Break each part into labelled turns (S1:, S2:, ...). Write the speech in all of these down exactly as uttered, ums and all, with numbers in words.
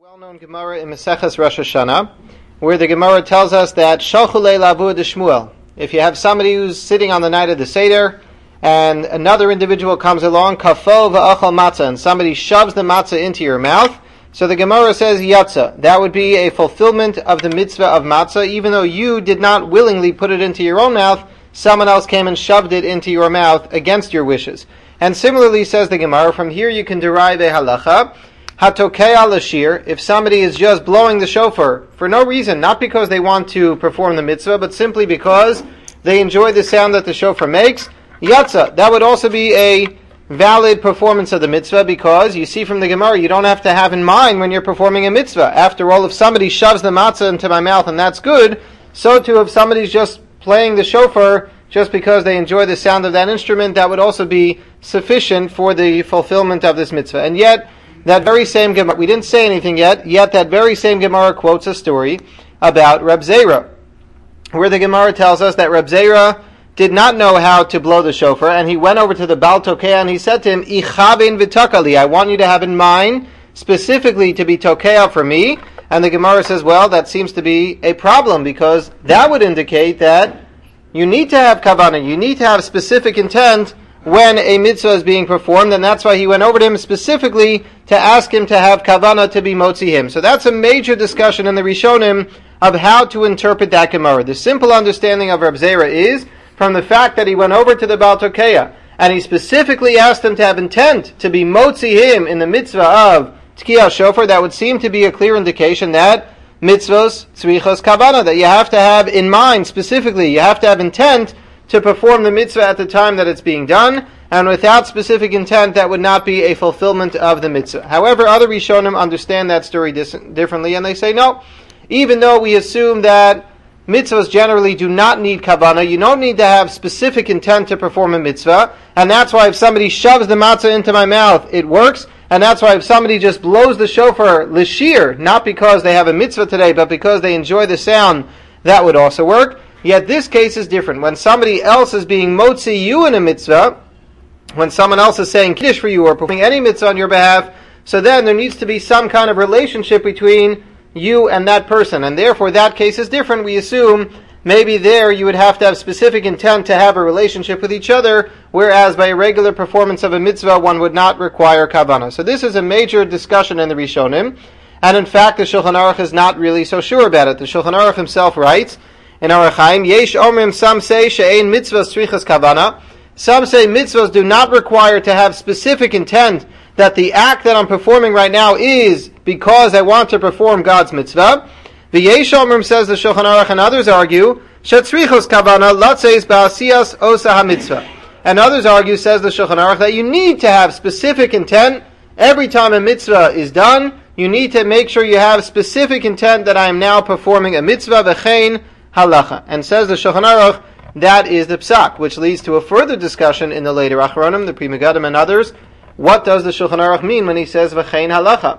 S1: Well-known Gemara in Maseches Rosh Hashanah, where the Gemara tells us that Shalchu Lavu de Shmuel. If you have somebody who's sitting on the night of the Seder, and another individual comes along, Kafo v'achal matzah, and somebody shoves the matzah into your mouth, so the Gemara says Yatza. That would be a fulfillment of the mitzvah of matzah, even though you did not willingly put it into your own mouth, someone else came and shoved it into your mouth against your wishes. And similarly, says the Gemara, from here you can derive a halacha, Hatokei al ashir, if somebody is just blowing the shofar for no reason, not because they want to perform the mitzvah, but simply because they enjoy the sound that the shofar makes, Yatza, that would also be a valid performance of the mitzvah, because you see from the Gemara, you don't have to have in mind when you're performing a mitzvah. After all, if somebody shoves the matzah into my mouth and that's good, so too if somebody's just playing the shofar just because they enjoy the sound of that instrument, that would also be sufficient for the fulfillment of this mitzvah. And yet, that very same Gemara, we didn't say anything yet, yet that very same Gemara quotes a story about Reb Zera, where the Gemara tells us that Reb Zera did not know how to blow the shofar, and he went over to the Baal Tokea and he said to him, Ichavin v'takali, I want you to have in mind specifically to be Tokea for me. And the Gemara says, well, that seems to be a problem, because that would indicate that you need to have kavanah, you need to have specific intent when a mitzvah is being performed, and that's why he went over to him specifically to ask him to have kavanah to be motzi him. So that's a major discussion in the Rishonim of how to interpret that Gemara. The simple understanding of Reb Zera is from the fact that he went over to the Baal Tokea and he specifically asked him to have intent to be motzi him in the mitzvah of Tkiyah Shofar. That would seem to be a clear indication that mitzvahs tzrichos kavanah, that you have to have in mind specifically, you have to have intent to perform the mitzvah at the time that it's being done, and without specific intent, that would not be a fulfillment of the mitzvah. However, other Rishonim understand that story dis- differently, and they say, no, even though we assume that mitzvahs generally do not need kavanah, you don't need to have specific intent to perform a mitzvah, and that's why if somebody shoves the matzah into my mouth, it works, and that's why if somebody just blows the shofar l'shir, not because they have a mitzvah today, but because they enjoy the sound, that would also work. Yet this case is different. When somebody else is being motzi you in a mitzvah, when someone else is saying kiddush for you or performing any mitzvah on your behalf, so then there needs to be some kind of relationship between you and that person. And therefore that case is different. We assume maybe there you would have to have specific intent to have a relationship with each other, whereas by a regular performance of a mitzvah one would not require kavanah. So this is a major discussion in the Rishonim. And in fact the Shulchan Aruch is not really so sure about it. The Shulchan Aruch himself writes, in our Chaim, Yesh Omrim, some say she'ein mitzvahs tzrichas kavanah. Some say mitzvahs do not require to have specific intent that the act that I'm performing right now is because I want to perform God's mitzvah. The Yesh Omrim, says the Shulchan Aruch, and others argue, she'tzrichos kavanah latzeis ba'asiyas osa hamitzvah. And others argue, says the Shulchan Aruch, that you need to have specific intent every time a mitzvah is done. You need to make sure you have specific intent that I am now performing a mitzvah, v'chein halacha. And says the Shulchan Aruch, that is the psak, which leads to a further discussion in the later Achronim, the Pri Megadim and others. What does the Shulchan Aruch mean when he says v'chein halacha?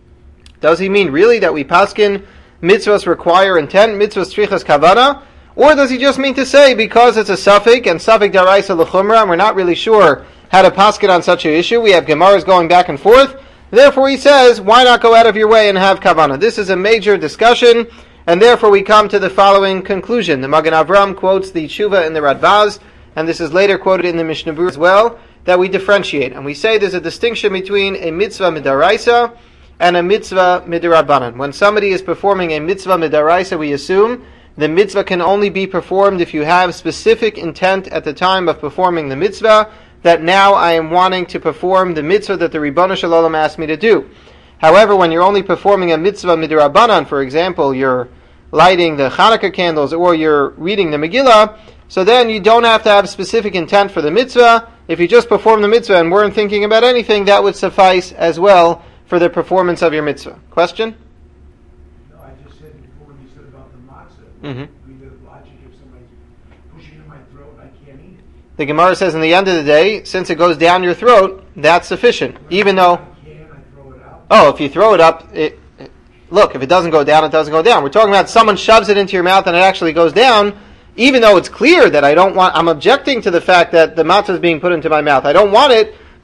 S1: Does he mean really that we paskin mitzvahs require intent, mitzvahs tzrichas kavanah? Or does he just mean to say because it's a suffix and suffix daraisa l'chumra, and we're not really sure how to paskin on such an issue, we have Gemaras going back and forth, therefore he says, why not go out of your way and have kavanah? This is a major discussion, and therefore we come to the following conclusion. The Magen Avram quotes the Tshuva in the Radbaz, and this is later quoted in the Mishnah Berurah as well, that we differentiate. And we say there's a distinction between a mitzvah midaraisa and a mitzvah midarabanan. When somebody is performing a mitzvah midaraisa, we assume the mitzvah can only be performed if you have specific intent at the time of performing the mitzvah, that now I am wanting to perform the mitzvah that the Ribono Shel Olam asked me to do. However, when you're only performing a mitzvah midirabanan, for example, you're lighting the Hanukkah candles or you're reading the Megillah, so then you don't have to have specific intent for the mitzvah. If you just perform the mitzvah and weren't thinking about anything, that would suffice as well for the performance of your mitzvah. Question?
S2: No, I just said before when you said about the matzah,
S1: Mm-hmm.
S2: we the logic if somebody's pushing in my throat, I can't eat it.
S1: The Gemara says in the end of the day, since it goes down your throat, that's sufficient. Even though, oh, if you throw it up, it, it, look, if it doesn't go down, it doesn't go down. We're talking about someone shoves it into your mouth and it actually goes down, even though it's clear that I don't want, I'm objecting to the fact that the matzah is being put into my mouth. I don't want it,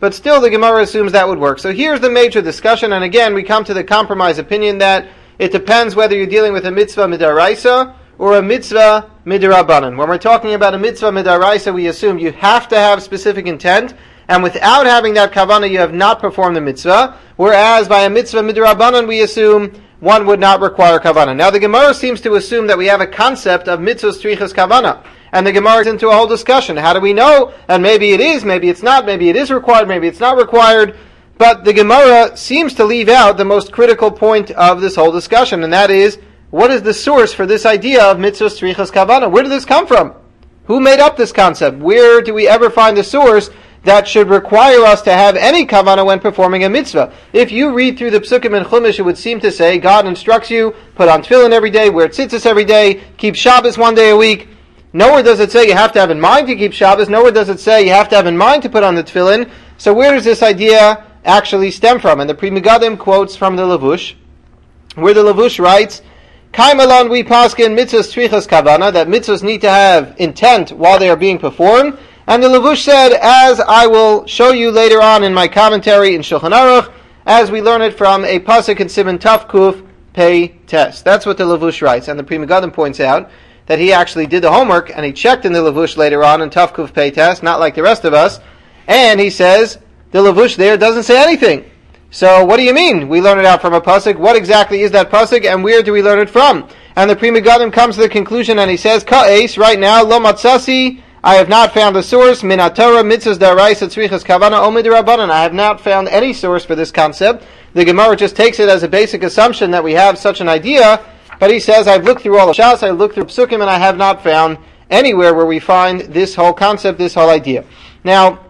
S1: but still the Gemara assumes that would work. So here's the major discussion, and again, we come to the compromise opinion that it depends whether you're dealing with a mitzvah midaraisa or a mitzvah midarabanan. When we're talking about a mitzvah midaraisa, we assume you have to have specific intent, and without having that kavanah, you have not performed the mitzvah. Whereas by a mitzvah midarabanan, we assume one would not require kavanah. Now the Gemara seems to assume that we have a concept of mitzvah strichas kavanah, and the Gemara is into a whole discussion. How do we know? And maybe it is, maybe it's not, maybe it is required, maybe it's not required. But the Gemara seems to leave out the most critical point of this whole discussion, and that is, what is the source for this idea of mitzvah strichas kavanah? Where did this come from? Who made up this concept? Where do we ever find the source that should require us to have any kavanah when performing a mitzvah? If you read through the Psukim and Chumash, it would seem to say God instructs you, put on tefillin every day, wear tzitzis every day, keep Shabbos one day a week. Nowhere does it say you have to have in mind to keep Shabbos. Nowhere does it say you have to have in mind to put on the tefillin. So where does this idea actually stem from? And the Pri Megadim quotes from the Lavush, where the Lavush writes, Kaimalon we paskin mitzvahs strichas kavana, that mitzvahs need to have intent while they are being performed. And the Lavush said, as I will show you later on in my commentary in Shulchan Aruch, as we learn it from a pasuk in Siman Taf Kuf Pei Tes. That's what the Lavush writes. And the Pri Megadim points out that he actually did the homework and he checked in the Lavush later on in Taf Kuf Pei Tes, not like the rest of us. And he says, the Lavush there doesn't say anything. So what do you mean? We learn it out from a pasuk. What exactly is that pasuk, and where do we learn it from? And the Pri Megadim comes to the conclusion, and he says, Ka'es, right now, lo matzasi, I have not found a source, min haTorah mitzvahs daraisa tzrichas kavana o midrabanan. I have not found any source for this concept. The Gemara just takes it as a basic assumption that we have such an idea, but he says, I've looked through all of Shas, I've looked through Psukim, and I have not found anywhere where we find this whole concept, this whole idea. Now,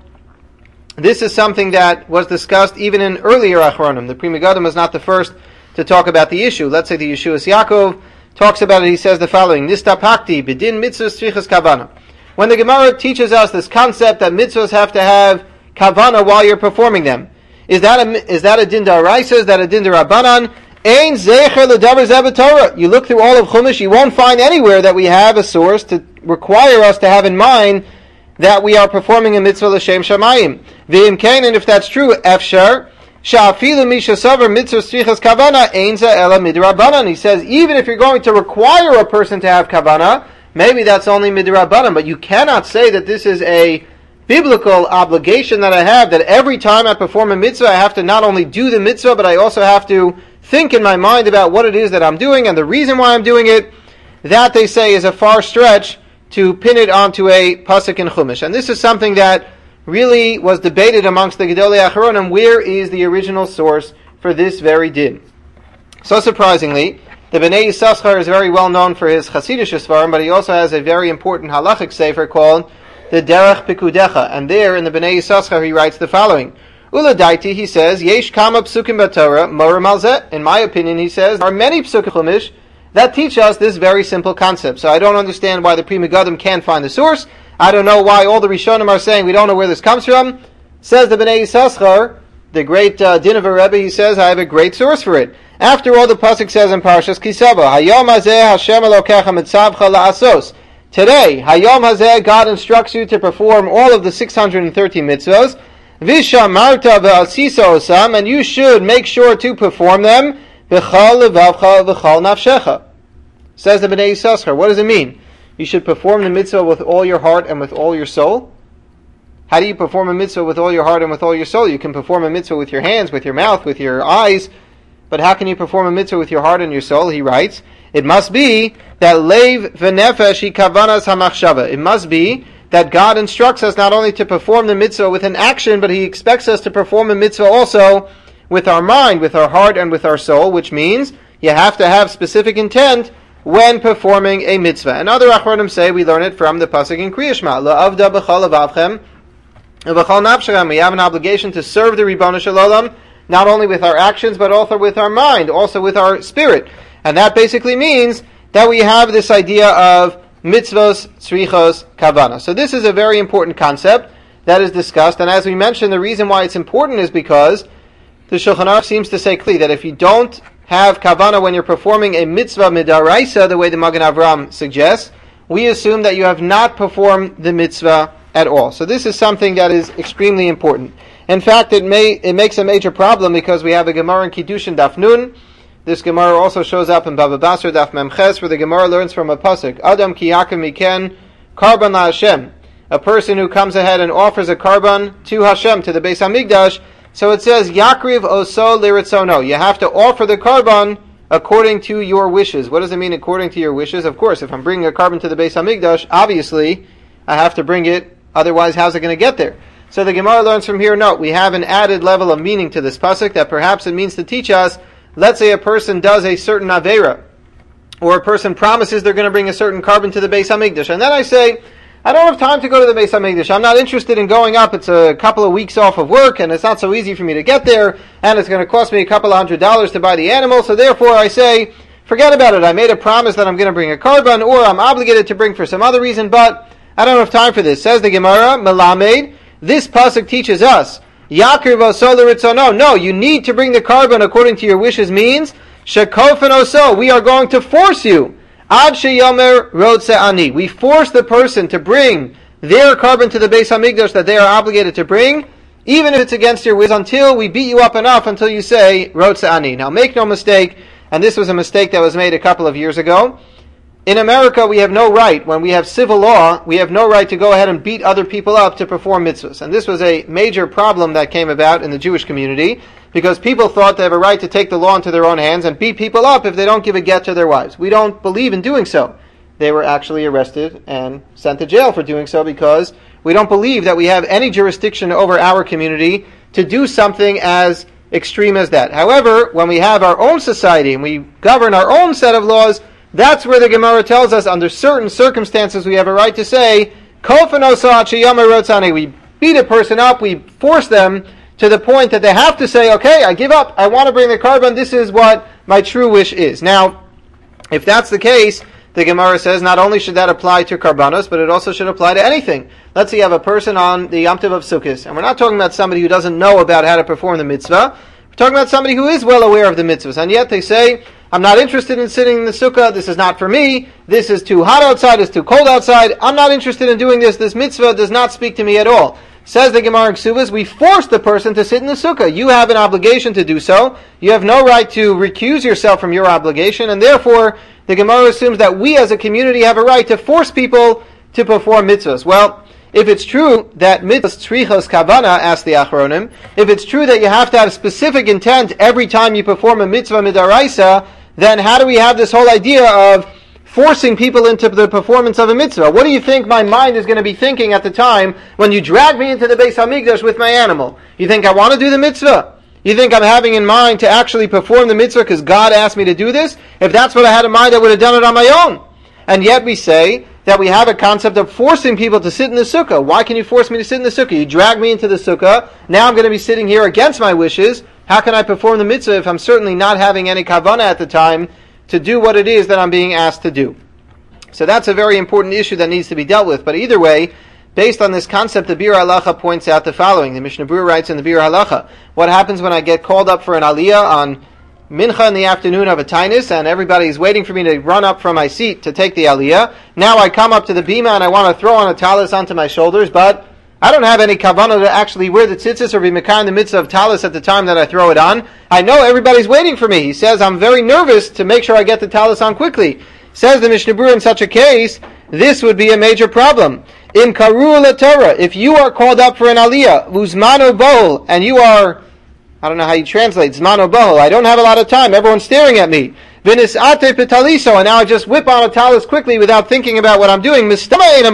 S1: this is something that was discussed even in earlier Achronim. The Pri Megadim is not the first to talk about the issue. Let's say the Yeshuas Yaakov talks about it. He says the following, Nistapakti b'din mitzvahs strichas kavana. When the Gemara teaches us this concept that mitzvahs have to have kavana while you're performing them, is that a, is that a din d'oraisa? Is that a din d'Rabbanan? Ein zecher l'davar zeh b'Torah. You look through all of Chumash, you won't find anywhere that we have a source to require us to have in mind that we are performing a mitzvah l'shem shamayim. V'im kain, and if that's true, efshar sha'afilu misha savar mitzvah strichas kavana ein zeh ela midrabanan. He says even if you're going to require a person to have kavana, maybe that's only midrabanan, but you cannot say that this is a biblical obligation that I have, that every time I perform a mitzvah I have to not only do the mitzvah, but I also have to think in my mind about what it is that I'm doing and the reason why I'm doing it. That, they say, is a far stretch to pin it onto a pasuk in Chumash. And this is something that really was debated amongst the Gedolei Acharonim. Where is the original source for this very din? So surprisingly, the Bnei Yissaschar is very well known for his Chasidish Svarim, but he also has a very important halachic sefer called the Derech Pikudecha. And there in the Bnei Yissaschar he writes the following. Ula daiti, he says, Yesh kama psukim b'Torah morim al zeh. In my opinion, he says, there are many psukim Chumash that teach us this very simple concept. So I don't understand why the Pri Megadim can't find the source. I don't know why all the Rishonim are saying we don't know where this comes from. Says the Bnei Yissaschar, the great uh, Dinover Rebbe, he says, I have a great source for it. After all, the pasuk says in Parshas Kisava, Hayom hazeh Hashem Elokecha mitzavcha la'asos. Today, Hayom hazeh, God instructs you to perform all of the six hundred thirty mitzvahs. Vishamarta ve'asisa osam, and you should make sure to perform them. V'chal levavcha v'chal nafshecha. Says the Bnei Yissaschar. What does it mean? You should perform the mitzvah with all your heart and with all your soul. How do you perform a mitzvah with all your heart and with all your soul? You can perform a mitzvah with your hands, with your mouth, with your eyes. But how can you perform a mitzvah with your heart and your soul? He writes, it must be that leiv v'nefesh hi kavanas hamachshava. It must be that God instructs us not only to perform the mitzvah with an action, but He expects us to perform a mitzvah also with our mind, with our heart, and with our soul, which means you have to have specific intent when performing a mitzvah. And other Achronim say we learn it from the pasuk in Kriya Shema, La'avda b'chal levavchem v'chal nafshechem. We have an obligation to serve the Ribono Shel Olam, not only with our actions, but also with our mind, also with our spirit. And that basically means that we have this idea of mitzvos, tzrichos, kavana. So this is a very important concept that is discussed, and as we mentioned, the reason why it's important is because the Shulchan Aruch seems to say clearly that if you don't have kavana when you're performing a mitzvah midaraisa, the way the Magen Avraham suggests, we assume that you have not performed the mitzvah at all. So this is something that is extremely important. In fact, it may it makes a major problem because we have a Gemara in Kiddushin Daf Nun. This Gemara also shows up in Baba Basra Daf Mem Ches, where the Gemara learns from a pasuk, Adam ki yakem miken karban la Hashem. A person who comes ahead and offers a karban to Hashem, to the Beis Hamikdash. So it says, Yakriv oso liritzono. You have to offer the karban according to your wishes. What does it mean, according to your wishes? Of course, if I'm bringing a karban to the Beis Hamikdash, obviously, I have to bring it, otherwise how's it going to get there? So the Gemara learns from here, no, we have an added level of meaning to this pasuk, that perhaps it means to teach us, let's say a person does a certain avera, or a person promises they're going to bring a certain karban to the Beis Hamikdash, and then I say, I don't have time to go to the Beis Hamikdash, I'm not interested in going up, it's a couple of weeks off of work, and it's not so easy for me to get there, and it's going to cost me a couple of hundred dollars to buy the animal, so therefore I say, forget about it, I made a promise that I'm going to bring a karban, or I'm obligated to bring for some other reason, but I don't have time for this. Says the Gemara, Melamed, this pasuk teaches us, Yakir v'oso l'ritzono. No, you need to bring the karban according to your wishes means, Shekofen oso, we are going to force you. Ad sheyomer rodse ani. We force the person to bring their karban to the Beis Hamikdash that they are obligated to bring, even if it's against your wishes, until we beat you up enough until you say, rodse ani. Now make no mistake, and this was a mistake that was made a couple of years ago, in America, we have no right, when we have civil law, we have no right to go ahead and beat other people up to perform mitzvahs. And this was a major problem that came about in the Jewish community, because people thought they have a right to take the law into their own hands and beat people up if they don't give a get to their wives. We don't believe in doing so. They were actually arrested and sent to jail for doing so, because we don't believe that we have any jurisdiction over our community to do something as extreme as that. However, when we have our own society and we govern our own set of laws, that's where the Gemara tells us, under certain circumstances, we have a right to say, we beat a person up, we force them to the point that they have to say, okay, I give up, I want to bring the karban, this is what my true wish is. Now, if that's the case, the Gemara says, not only should that apply to karbanos, but it also should apply to anything. Let's say you have a person on the Yom Tov of Sukkot, and we're not talking about somebody who doesn't know about how to perform the mitzvah, we're talking about somebody who is well aware of the mitzvahs, and yet they say, I'm not interested in sitting in the sukkah, this is not for me, this is too hot outside, it's too cold outside, I'm not interested in doing this, this mitzvah does not speak to me at all. Says the Gemara in Ksubas, we force the person to sit in the sukkah. You have an obligation to do so, you have no right to recuse yourself from your obligation, and therefore the Gemara assumes that we as a community have a right to force people to perform mitzvahs. Well, if it's true that mitzvahs tzrichos kavana, asked the Achronim, if it's true that you have to have specific intent every time you perform a mitzvah midaraisa, then how do we have this whole idea of forcing people into the performance of a mitzvah? What do you think my mind is going to be thinking at the time when you drag me into the Beis Hamikdash with my animal? You think I want to do the mitzvah? You think I'm having in mind to actually perform the mitzvah because God asked me to do this? If that's what I had in mind, I would have done it on my own. And yet we say that we have a concept of forcing people to sit in the sukkah. Why can you force me to sit in the sukkah? You drag me into the sukkah, now I'm going to be sitting here against my wishes. How can I perform the mitzvah if I'm certainly not having any kavanah at the time to do what it is that I'm being asked to do? So that's a very important issue that needs to be dealt with. But either way, based on this concept, the Bir Halacha points out the following. The Mishnah Berurah writes in the Bir Halacha, what happens when I get called up for an aliyah on mincha in the afternoon of a tainus, and everybody's waiting for me to run up from my seat to take the aliyah? Now I come up to the bima and I want to throw on a talis onto my shoulders, but I don't have any kavanah to actually wear the tzitzis or be mekayim in the mitzvah of talis at the time that I throw it on. I know everybody's waiting for me. He says, I'm very nervous to make sure I get the talis on quickly. Says the Mishnah Berurah, in such a case, this would be a major problem. In karu Torah, if you are called up for an aliyah, uzmano bohol, and you are, I don't know how you translate, zmano bohol, I don't have a lot of time, everyone's staring at me. Vinisate petaliso, and now I just whip on a talis quickly without thinking about what I'm doing. I'm certainly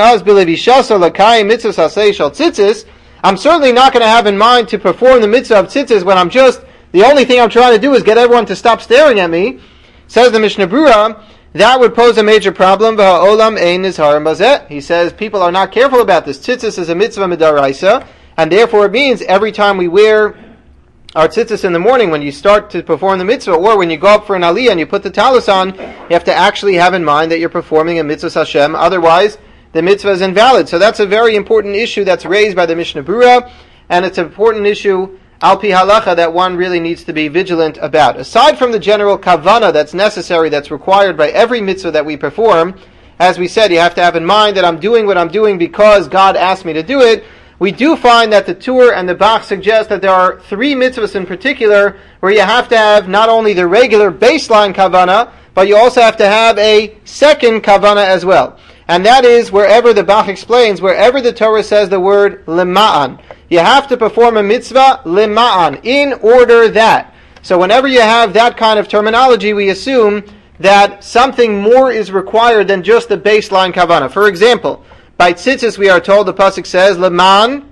S1: not going to have in mind to perform the mitzvah of tzitzis when I'm just, the only thing I'm trying to do is get everyone to stop staring at me. Says the Mishnah Berurah, that would pose a major problem. He says people are not careful about this. Tzitzis is a mitzvah midaraisa, and therefore it means every time we wear our tzitzis in the morning, when you start to perform the mitzvah, or when you go up for an aliyah and you put the talis on, you have to actually have in mind that you're performing a mitzvah Hashem. Otherwise, the mitzvah is invalid. So that's a very important issue that's raised by the Mishnah Berurah, and it's an important issue al pi halacha that one really needs to be vigilant about. Aside from the general kavanah that's necessary, that's required by every mitzvah that we perform, as we said, you have to have in mind that I'm doing what I'm doing because God asked me to do it. We do find that the Tur and the Bach suggest that there are three mitzvahs in particular where you have to have not only the regular baseline kavana, but you also have to have a second kavana as well. And that is wherever the Bach explains, wherever the Torah says the word lema'an. You have to perform a mitzvah lema'an, in order that. So whenever you have that kind of terminology, we assume that something more is required than just the baseline kavana. For example, by tzitzis we are told, the pasuk says, Leman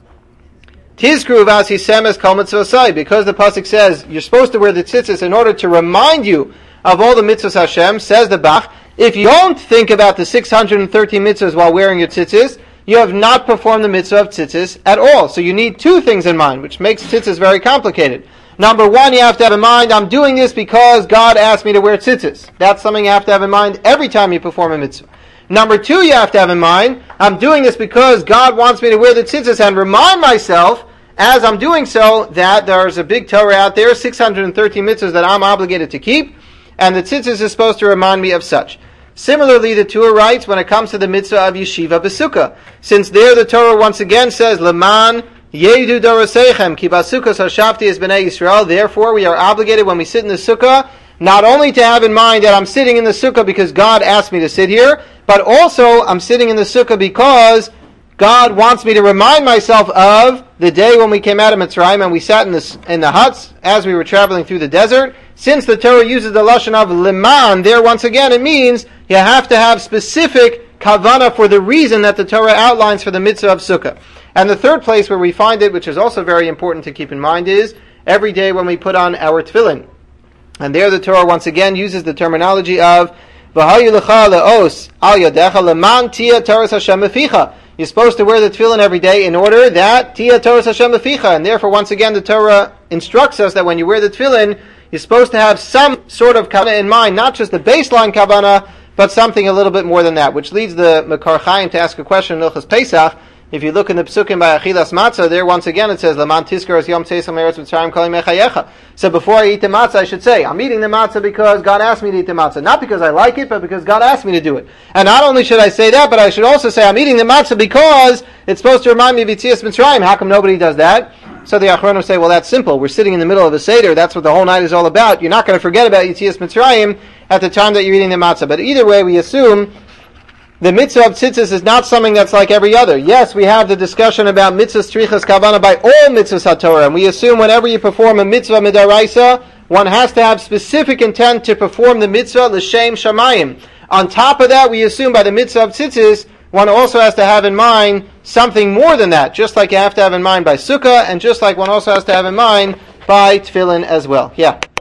S1: tizkru v'asisemes kol mitzvosai, because the pasuk says you're supposed to wear the tzitzis in order to remind you of all the mitzvahs Hashem. Says the Bach, if you don't think about the six hundred thirteen mitzvahs while wearing your tzitzis, you have not performed the mitzvah of tzitzis at all. So you need two things in mind, which makes tzitzis very complicated. Number one, you have to have in mind, I'm doing this because God asked me to wear tzitzis. That's something you have to have in mind every time you perform a mitzvah. Number two, you have to have in mind, I'm doing this because God wants me to wear the tzitzis, and remind myself, as I'm doing so, that there's a big Torah out there, six hundred thirteen mitzvahs that I'm obligated to keep, and the tzitzis is supposed to remind me of such. Similarly, the Torah writes when it comes to the mitzvah of yeshiva b'sukkah, since there the Torah once again says, Leman Yedu Dorosechem, Ki Basukos Hashavti es Bnei Yisrael. Therefore, we are obligated when we sit in the sukkah, not only to have in mind that I'm sitting in the sukkah because God asked me to sit here, but also I'm sitting in the sukkah because God wants me to remind myself of the day when we came out of Mitzrayim and we sat in the, in the huts as we were traveling through the desert. Since the Torah uses the lashon of leman, there once again it means you have to have specific kavana for the reason that the Torah outlines for the mitzvah of sukkah. And the third place where we find it, which is also very important to keep in mind, is every day when we put on our tefillin. And there the Torah once again uses the terminology of V'hayu lecha le'os al yadecha leman tia Torah Hashem beficha. You're supposed to wear the tefillin every day in order that tia Torah Hashem beficha. And therefore, once again, the Torah instructs us that when you wear the tefillin, you're supposed to have some sort of kavana in mind, not just the baseline kavana, but something a little bit more than that. Which leads the Mekar Chaim to ask a question in Hilchos Pesach. If you look in the Psukim by Achilas Matzah, there once again it says, Laman Tizkar es Yom Tzeis Eretz Mitzrayim Kol Yimei Chayecha. So before I eat the matzah, I should say, I'm eating the matzah because God asked me to eat the matzah. Not because I like it, but because God asked me to do it. And not only should I say that, but I should also say, I'm eating the matzah because it's supposed to remind me of Yitzias Mitzrayim. How come nobody does that? So the Achronim say, well, that's simple. We're sitting in the middle of a Seder. That's what the whole night is all about. You're not going to forget about Yitzias Mitzrayim at the time that you're eating the matzah. But either way, we assume the mitzvah of tzitzis is not something that's like every other. Yes, we have the discussion about mitzvahs trichas kavana by all mitzvahs haTorah, and we assume whenever you perform a mitzvah midaraisa, one has to have specific intent to perform the mitzvah l'shem shamayim. On top of that, we assume by the mitzvah of tzitzis, one also has to have in mind something more than that, just like you have to have in mind by sukkah, and just like one also has to have in mind by tefillin as well. Yeah.